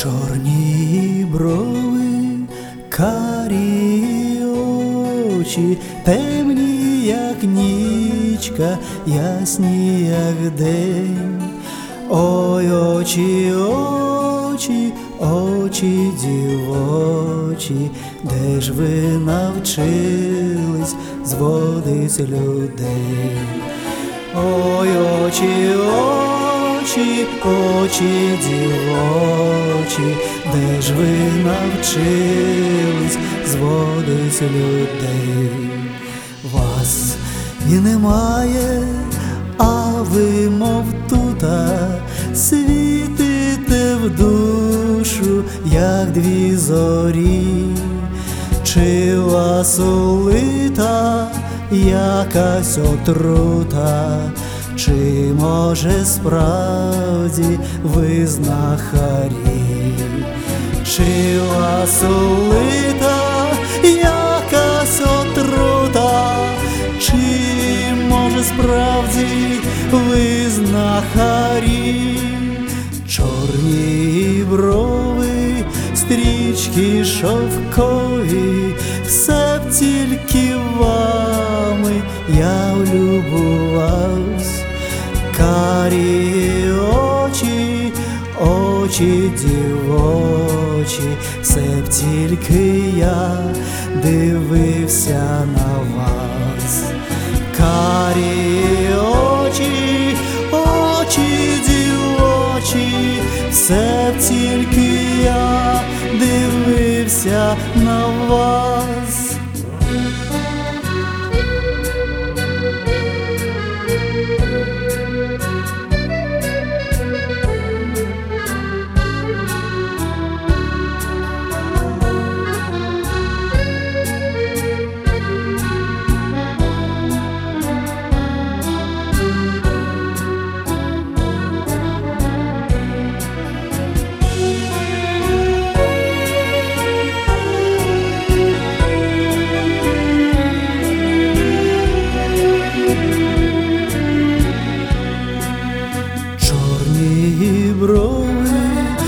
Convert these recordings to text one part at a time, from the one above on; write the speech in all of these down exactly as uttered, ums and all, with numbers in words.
Чорні брови, карі очі, темні, як нічка, ясні, як день. Ой, очі, очі, очі дівочі, де ж ви навчились зводить людей? Ой, очі, очі, очі дівочі, де ж ви навчились зводить людей? Вас і немає, а ви, мов тута, світите в душу, як дві зорі. Чи вас улита якась отрута, чи, може, справді ви знахарі? Чи вас улита якась отрута, чи, може, справді ви знахарі? Чорні брови, стрічки шовкові, все б тільки вами я влюбувавсь. Карі очі, очі дівочі, все б тільки я дивився на вас. Карі очі, очі дівочі, все б тільки я дивився на вас. Брови,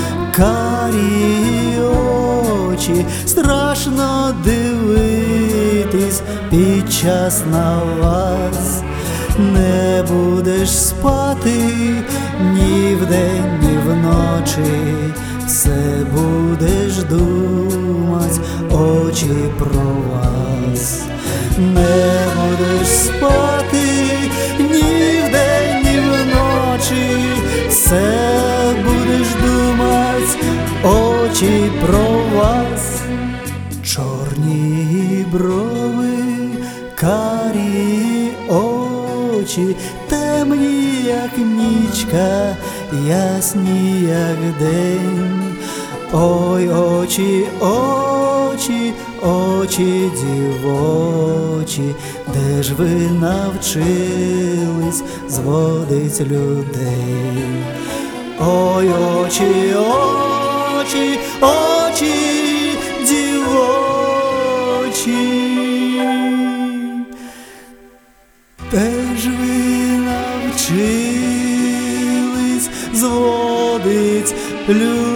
карі очі, страшно дивитись під час на вас. Не будеш спати ні вдень, ні вночі, все будеш думать, очі, про вас. Не будеш спати ні вдень, ні вночі, все будеш думать, очі, про вас. Чорні брови, карі очі, темні, як нічка, ясні, як день. Ой, очі, очі, очі дівочі, де ж ви навчились зводить людей? Ой, очі, очі, очі дівочі, де ж ви навчились зводить людей?